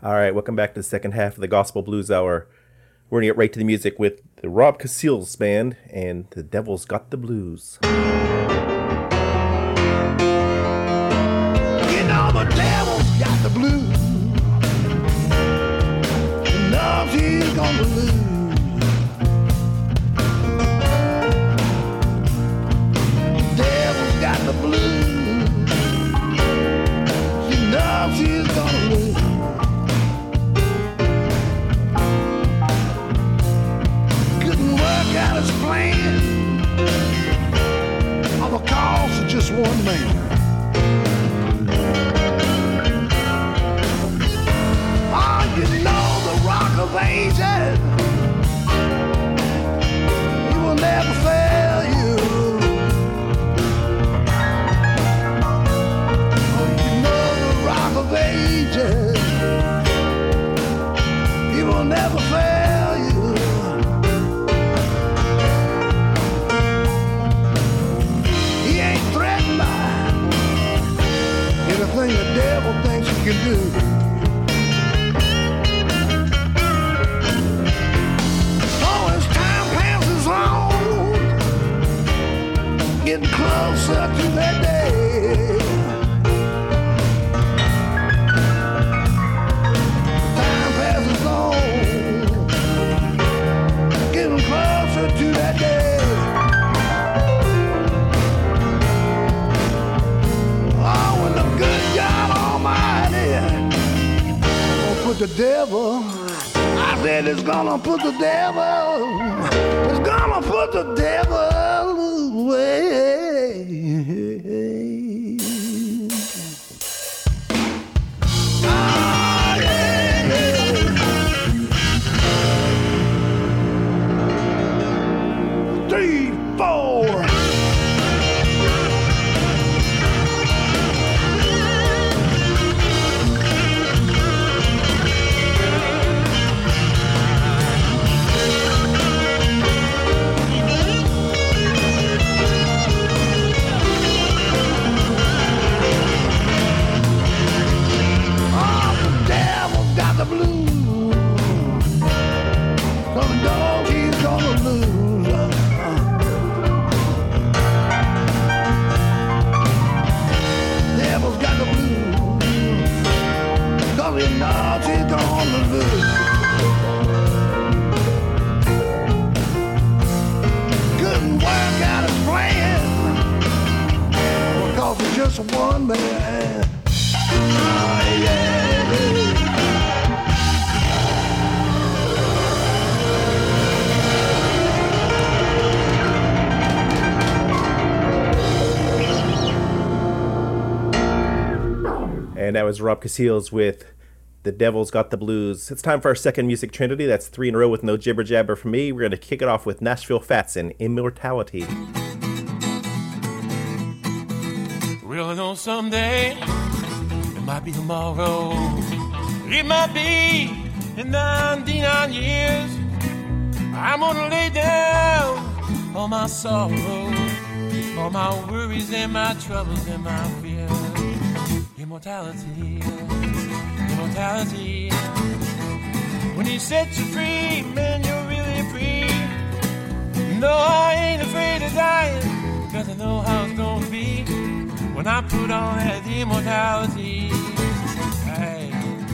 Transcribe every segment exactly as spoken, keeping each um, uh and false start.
All right, welcome back to the second half of the Gospel Blues Hour. We're going to get right to the music with the Rob Casillas Band and The Devil's Got the Blues. You know the devil's got the blues. He knows he's gonna lose. The devil's got the blues. He knows he's gonna lose. Got his plan, all the cause of just one man. Oh, you know the Rock of Ages, he will never fail you. Oh, you know the Rock of Ages, he will never fail you. Anything the devil thinks he can do. Oh, as time passes on, getting closer to that day. Time passes on, getting closer to that day. Put the devil, I said it's gonna put the devil, it's gonna put the devil away. Ah, yeah, yeah. Three, four. The blues, cause the dog he's gonna lose. Devil's got the blues, cause he knows he's gonna lose. Couldn't work out his plan, because he's just one man. Oh, yeah. And that was Rob Casillas with The Devil's Got the Blues. It's time for our second music trinity. That's three in a row with no jibber jabber from me. We're going to kick it off with Nashville Fats and Immortality. Really know someday, it might be tomorrow, it might be in ninety-nine years. I'm gonna lay down all my sorrow, all my worries and my troubles and my fears. Immortality, immortality. When he sets you free, man, you're really free. No, I ain't afraid of dying, cause I know how it's gonna be when I put on that immortality. Hey.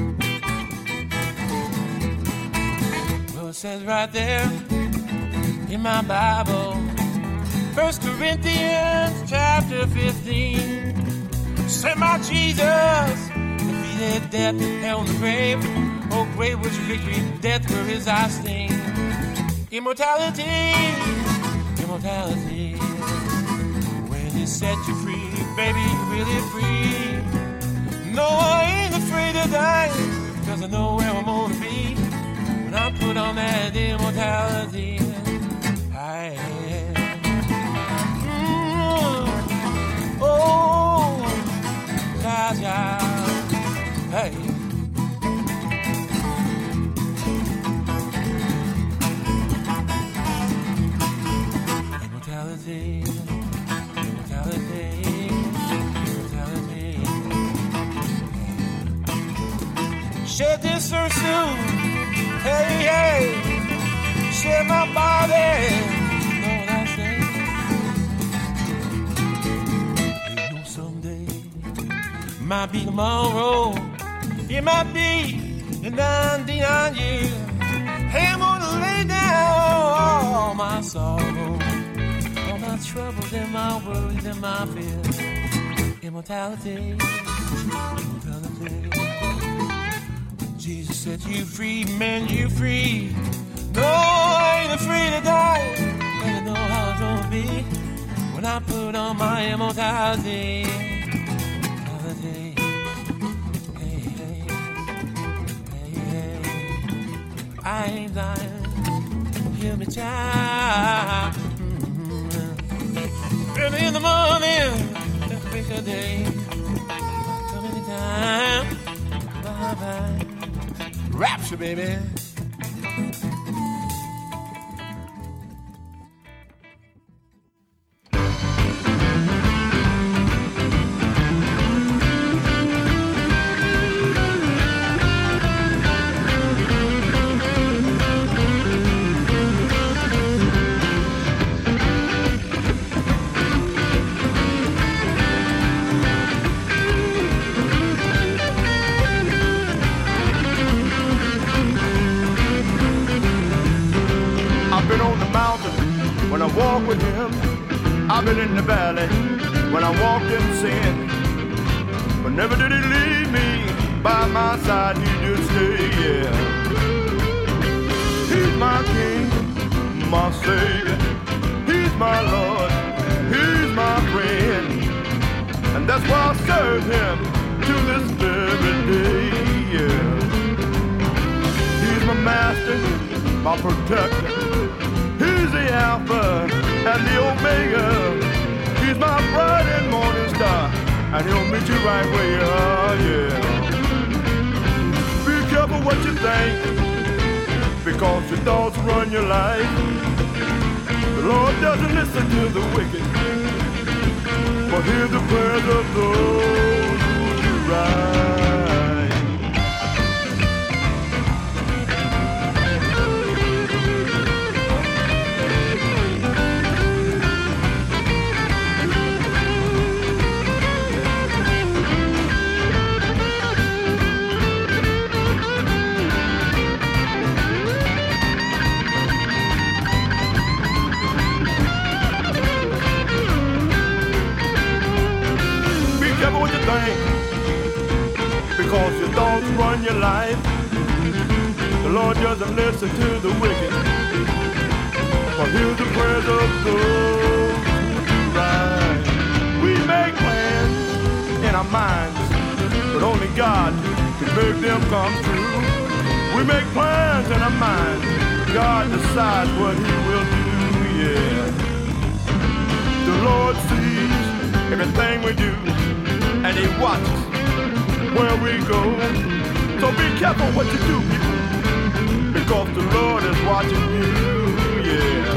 Well, it says right there in my Bible, First Corinthians chapter fifteen. Said my Jesus defeated death, hell, and the grave. Oh, great was your victory, death where his eye sting. Immortality, immortality. When he set you free, baby, you're really free. No, I ain't afraid of dying, cause I know where I'm gonna be when I put on that immortality. I am. Mm-hmm. Oh, ja, ja. Hey. Immortality, immortality, immortality. shed this earth soon. Hey, hey, shed my body. Know what I say? You know someday, might be tomorrow, it might be in ninety nine years. Hey, I'm gonna lay down all my sorrow, all my troubles and my worries and my fears. Immortality, immortality. Jesus set you free, man, you free. No, I ain't afraid to die. Better know how it's gonna be when I put on my immortality. Immortality. Hey, hey, hey, hey. I ain't lying. Hear me, child. Mm-hmm. Early in the morning. Pick a day, come anytime, bye bye. Rapture, baby. When I walk with him, I've been in the valley when I walked in sin. But never did he leave me by my side, he did stay, yeah. He's my King, my Savior, he's my Lord, he's my friend. And that's why I serve him to this very day, yeah. He's my master, my protector. He's the Alpha and the Omega. He's my bright and morning star, and he'll meet you right where you are, yeah. Be careful what you think, because your thoughts run your life. The Lord doesn't listen to the wicked, but hears the prayers of those who do right. Because your thoughts run your life. The Lord doesn't listen to the wicked, but hears the prayers of those who do right. We make plans in our minds, but only God can make them come true. We make plans in our minds, God decides what he will do, yeah. The Lord sees everything we do, and he watches where we go. So be careful what you do, people, because the Lord is watching you, yeah.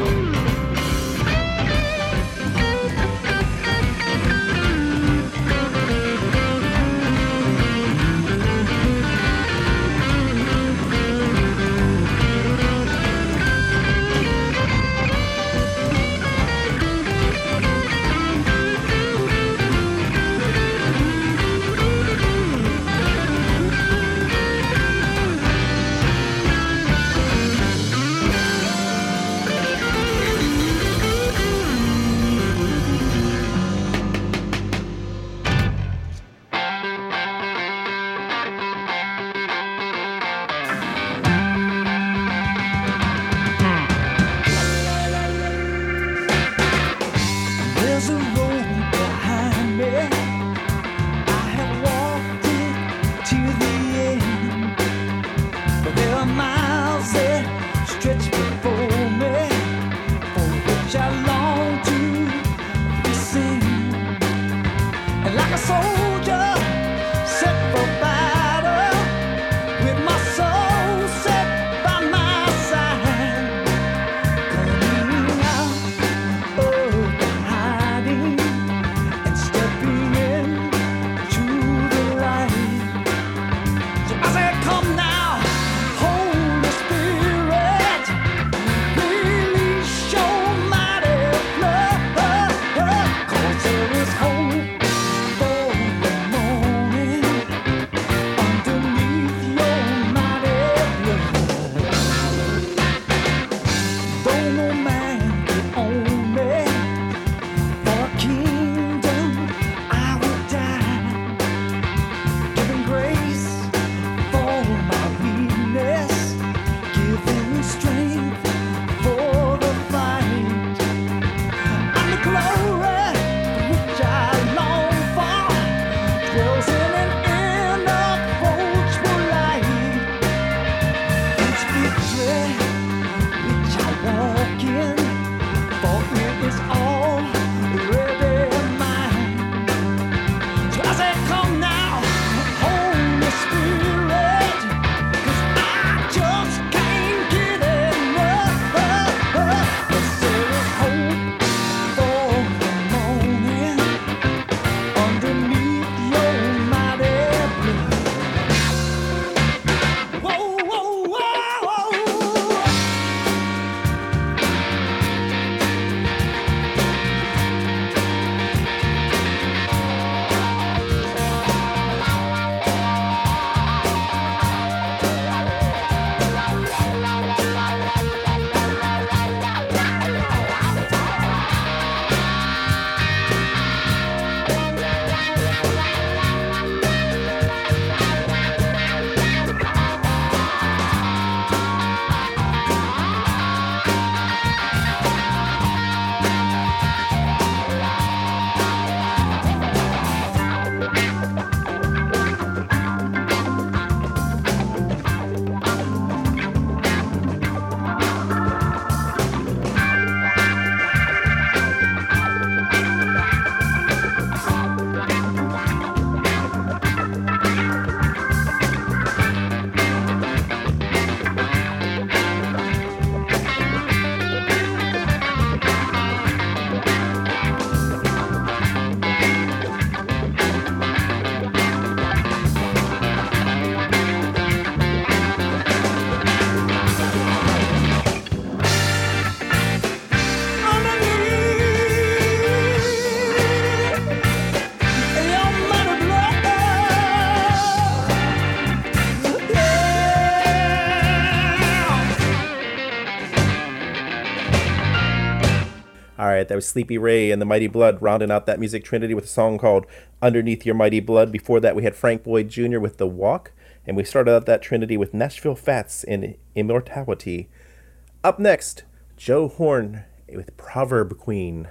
right, that was Sleepy Ray and the Mighty Blood rounding out that music trinity with a song called Underneath Your Mighty Blood. Before that, we had Frank Boyd Junior with The Walk, and we started out that trinity with Nashville Fats and Immortality. Up next, Joe Horn with Proverb Queen.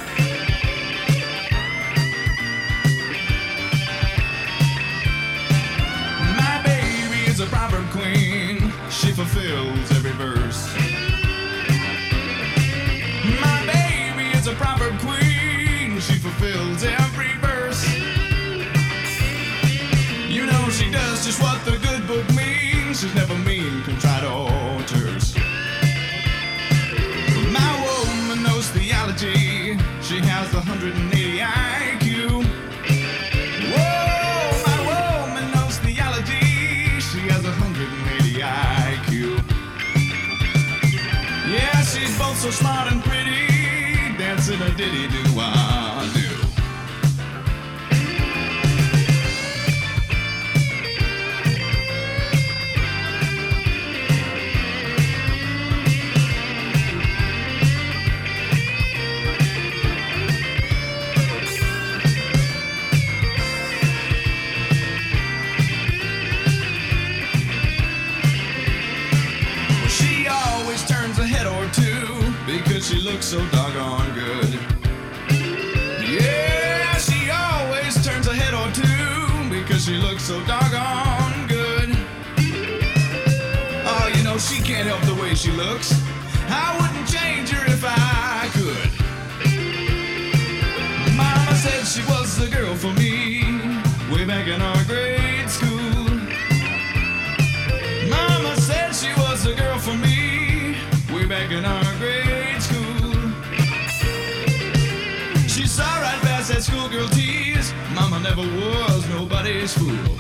My baby is a proverb queen. She fulfills every verse. My baby is a proverb queen. She fulfills every verse. You know she does just what the good book means. She's never mean, contrite or terse. My woman knows theology. She has the one hundred eighty I Q. Whoa, my woman knows theology. She has one hundred eighty I Q. Yeah, she's both so smart and pretty, dancing a diddy-do-wah-do. She looks so doggone good. Yeah, she always turns a head or two because she looks so doggone good. Oh, you know, she can't help the way she looks. I wouldn't change her if I could. Mama said she was the girl for me way back in our grade school. Mama said she was the girl for me way back in our grade school. She saw right past that schoolgirl tease. Mama never was nobody's fool.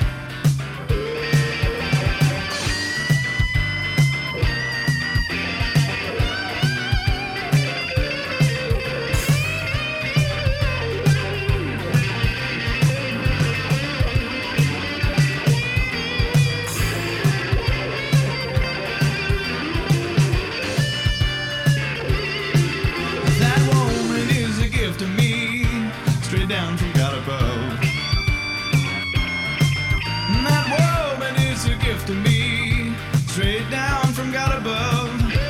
Down from God above. And that woman is a gift to me, straight down from God above.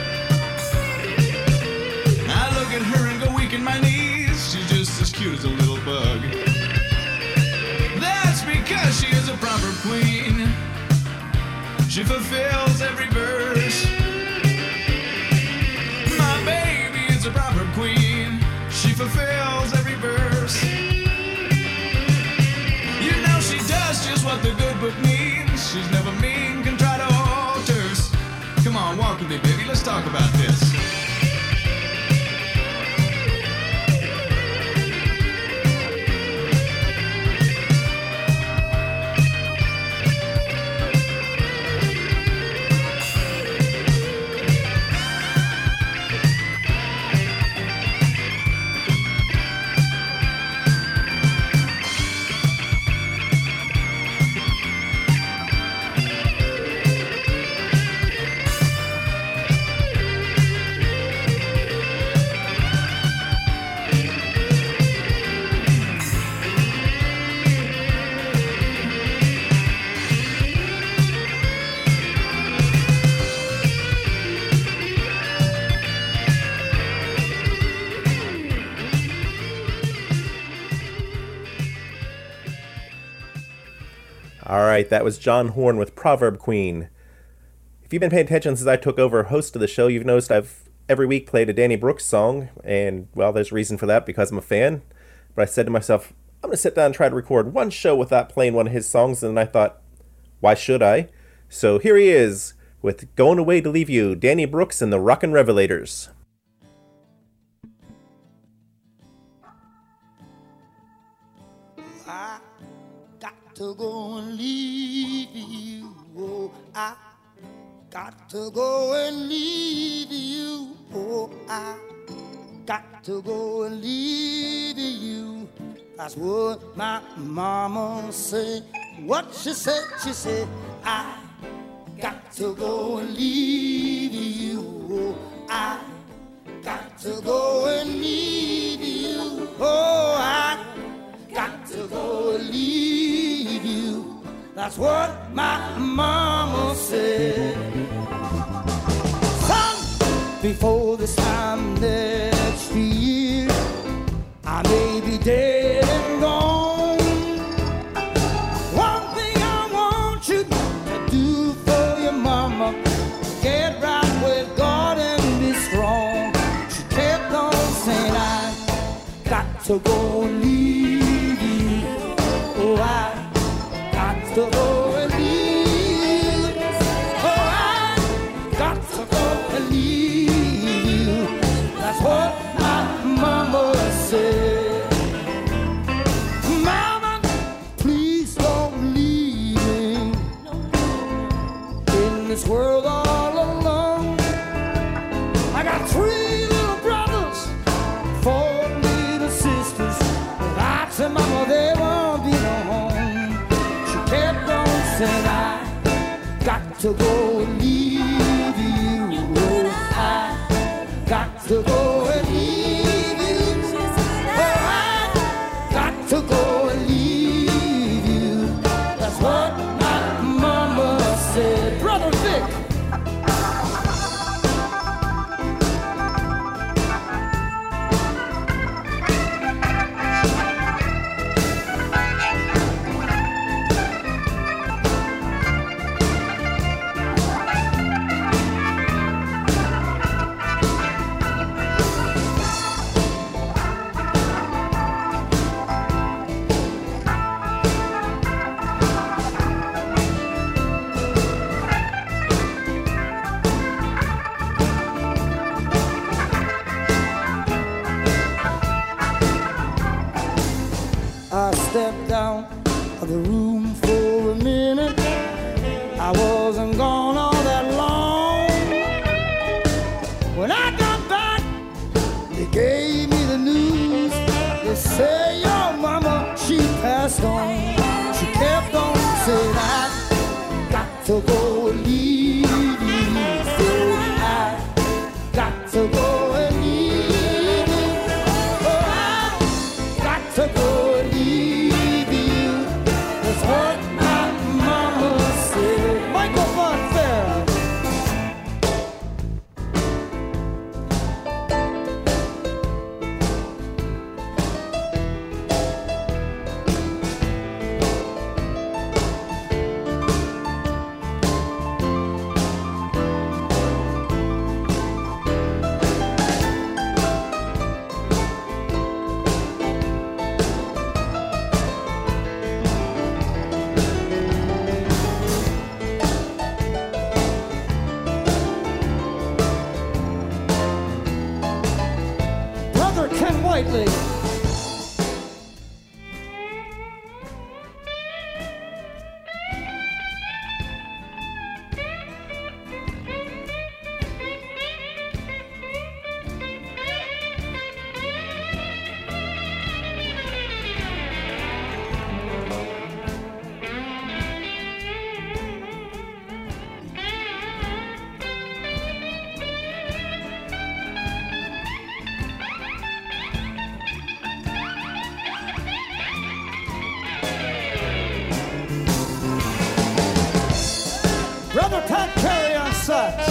I look at her and go weak in my knees. She's just as cute as a little bug. That's because she is a proverb queen. She fulfills every verse. My baby is a proverb queen. She fulfills every verse. Just what the good book means. She's never mean, contrite or terse. Come on, walk with me, baby. Let's talk about this. All right, that was John Horn with Proverb Queen. If you've been paying attention since I took over host of the show, you've noticed I've every week played a Danny Brooks song, and, well, there's a reason for that because I'm a fan. But I said to myself, I'm going to sit down and try to record one show without playing one of his songs, and then I thought, why should I? So here he is with Going Away to Leave You, Danny Brooks and the Rockin' Revelators. I got to go and leave you. Oh, I got to go and leave you. Oh, I got to go and leave you. That's what my mama said. What she said, she said, I got to go and leave you. Oh, I got to go and leave you. That's what my mama said. Son, before this time next year, I may be dead and gone. One thing I want you to do for your mama, get right with God and be strong. She kept on saying, I got to go and leave you. Oh, I got to go and leave you. Oh, I got to go and leave you. That's what my mama said. Mama, please don't leave me in this world all alone. I got three little brothers, four little sisters, but I said, mama, they won't be no home. She kept on saying, I got to go and leave you. Oh, I got to go and leave you. Oh, I got to go and leave you. That's what my mama said. Brother Vic. I stepped down of the room for a minute. I wasn't gone all that long. When I got back, they gave me the news. They say your mama, she passed on. She kept on saying, I got to go and leave you. So I got to go and leave you. Oh, I got to go and leave you. That's what my mama said. Michael Funfair. Brother Ken Whiteley. Brother Pat Perry on sax.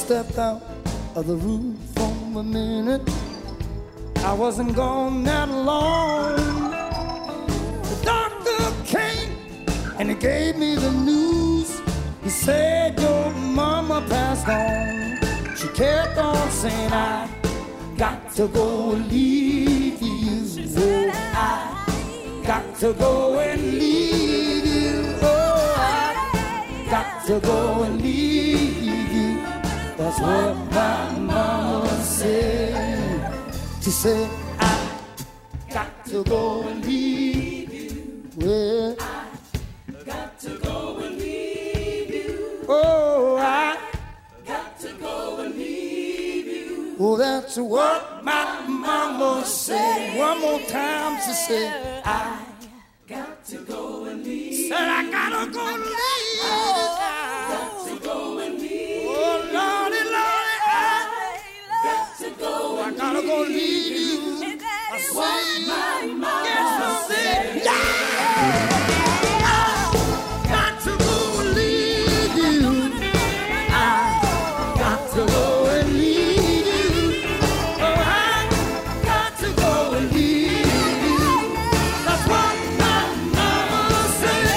stepped out of the room for a minute. I wasn't gone that long. The doctor came and he gave me the news. He said your mama passed on. She kept on saying I got to go and leave you. Oh, I got to go and leave you. Oh, I got to go and leave you. That's what my mama said. She said, I got to go and leave you. Well, I got to go and leave you. Oh, I got to go and leave you. Oh, that's what my mama said. One more time she said, I got to go and leave. Said I gotta go and leave. I got to go and leave. Oh, Lordy, Lordy, I got to go. I gotta go leave you. I say, my mama yes, I said, yeah. I got to go and leave you. I got to go and leave you. Oh, I got to go and leave you. That's what my mama said.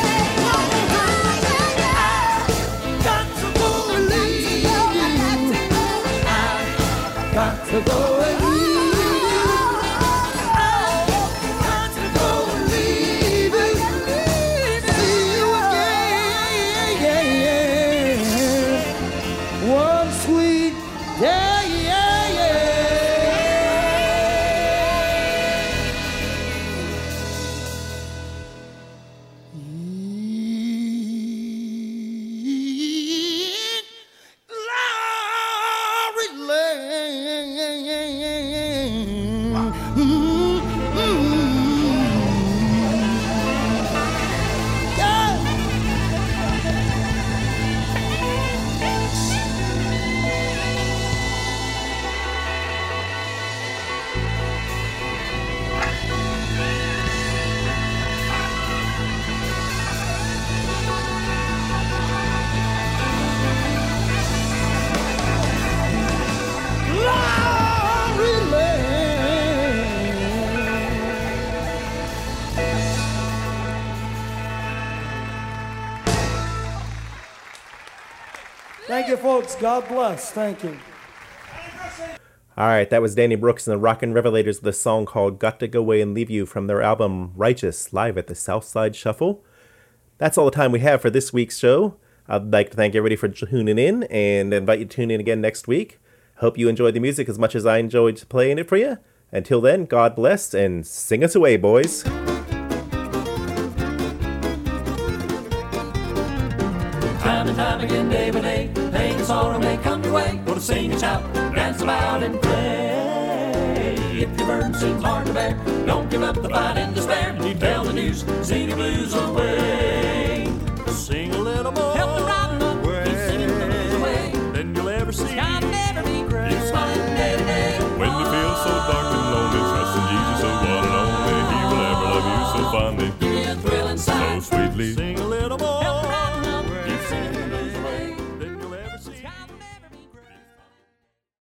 I got to go and leave you. I got to go and leave you. Thank you, folks. God bless. Thank you. All right, that was Danny Brooks and the Rockin' Revelators with a song called Got to Go Away and Leave You from their album Righteous, live at the Southside Shuffle. That's all the time we have for this week's show. I'd like to thank everybody for tuning in and invite you to tune in again next week. Hope you enjoyed the music as much as I enjoyed playing it for you. Until then, God bless and sing us away, boys. Time and time again, day by day, pain and sorrow may come your way. Go to sing and shout, dance about and play. If your burden seems hard to bear, don't give up the fight and despair. You tell the news, sing your blues away. Sing a little more.